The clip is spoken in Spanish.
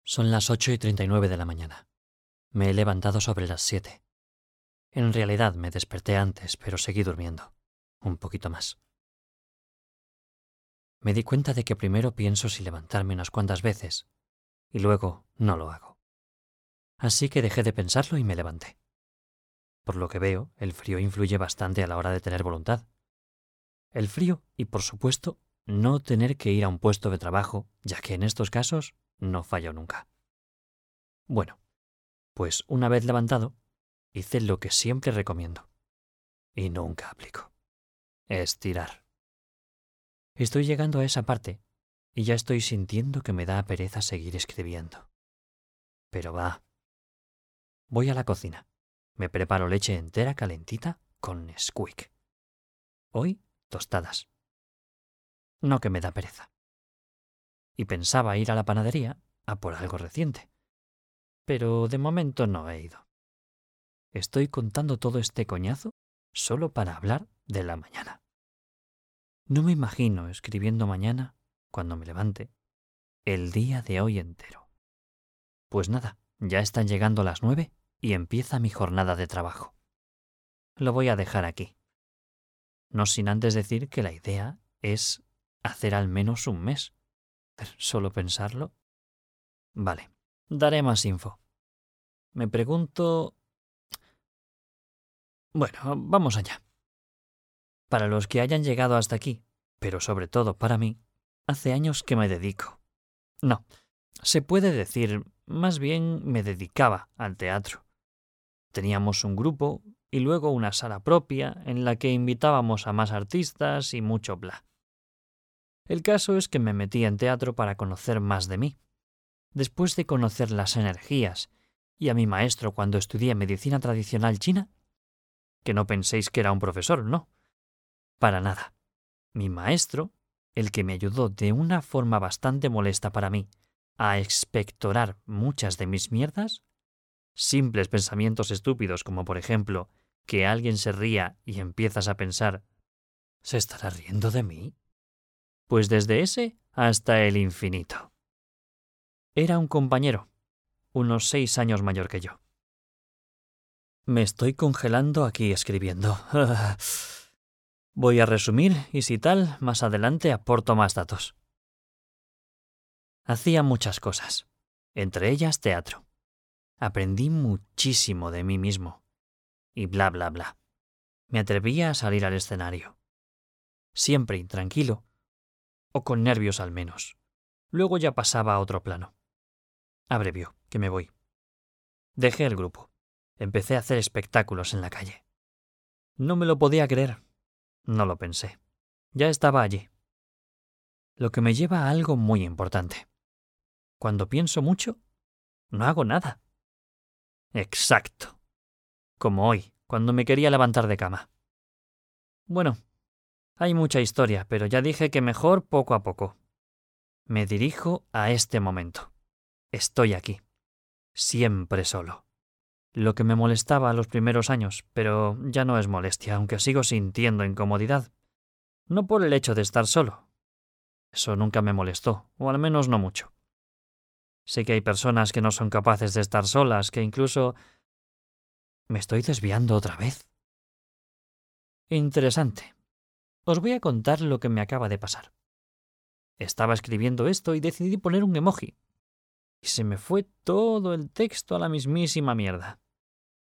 Son las 8:39 de la mañana. Me he levantado sobre las 7. En realidad me desperté antes, pero seguí durmiendo. Un poquito más. Me di cuenta de que primero pienso si levantarme unas cuantas veces, y luego no lo hago. Así que dejé de pensarlo y me levanté. Por lo que veo, el frío influye bastante a la hora de tener voluntad. El frío y, por supuesto, no tener que ir a un puesto de trabajo, ya que en estos casos no fallo nunca. Bueno, pues una vez levantado, hice lo que siempre recomiendo, y nunca aplico. Estirar. Estoy llegando a esa parte, y ya estoy sintiendo que me da pereza seguir escribiendo. Pero va. Voy a la cocina. Me preparo leche entera calentita con Nesquik. Hoy, tostadas. No que me da pereza. Y pensaba ir a la panadería a por algo reciente. Pero de momento no he ido. Estoy contando todo este coñazo solo para hablar de la mañana. No me imagino escribiendo mañana, cuando me levante, el día de hoy entero. Pues nada, ya están llegando las 9 y empieza mi jornada de trabajo. Lo voy a dejar aquí. No sin antes decir que la idea es hacer al menos un mes. Pero solo pensarlo. Vale, daré más info. Me pregunto... Bueno, vamos allá. Para los que hayan llegado hasta aquí, pero sobre todo para mí, hace años que me dedico. No, se puede decir, más bien me dedicaba al teatro. Teníamos un grupo y luego una sala propia en la que invitábamos a más artistas y mucho bla. El caso es que me metí en teatro para conocer más de mí. Después de conocer las energías y a mi maestro cuando estudié medicina tradicional china, que no penséis que era un profesor, no. Para nada. Mi maestro, el que me ayudó de una forma bastante molesta para mí a expectorar muchas de mis mierdas, simples pensamientos estúpidos como por ejemplo que alguien se ría y empiezas a pensar ¿se estará riendo de mí? Pues desde ese hasta el infinito. Era un compañero, unos 6 años mayor que yo. Me estoy congelando aquí escribiendo. Voy a resumir y si tal, más adelante aporto más datos. Hacía muchas cosas, entre ellas teatro. Aprendí muchísimo de mí mismo. Y bla, bla, bla. Me atrevía a salir al escenario. Siempre intranquilo, o con nervios al menos. Luego ya pasaba a otro plano. Abrevió, que me voy. Dejé el grupo. Empecé a hacer espectáculos en la calle. No me lo podía creer. No lo pensé. Ya estaba allí. Lo que me lleva a algo muy importante. Cuando pienso mucho, no hago nada. Exacto. Como hoy, cuando me quería levantar de cama. Bueno, hay mucha historia, pero ya dije que mejor poco a poco. Me dirijo a este momento. Estoy aquí. Siempre solo. Lo que me molestaba los primeros años, pero ya no es molestia, aunque sigo sintiendo incomodidad. No por el hecho de estar solo. Eso nunca me molestó, o al menos no mucho. Sé que hay personas que no son capaces de estar solas, que incluso... ¿Me estoy desviando otra vez? Interesante. Os voy a contar lo que me acaba de pasar. Estaba escribiendo esto y decidí poner un emoji. Y se me fue todo el texto a la mismísima mierda.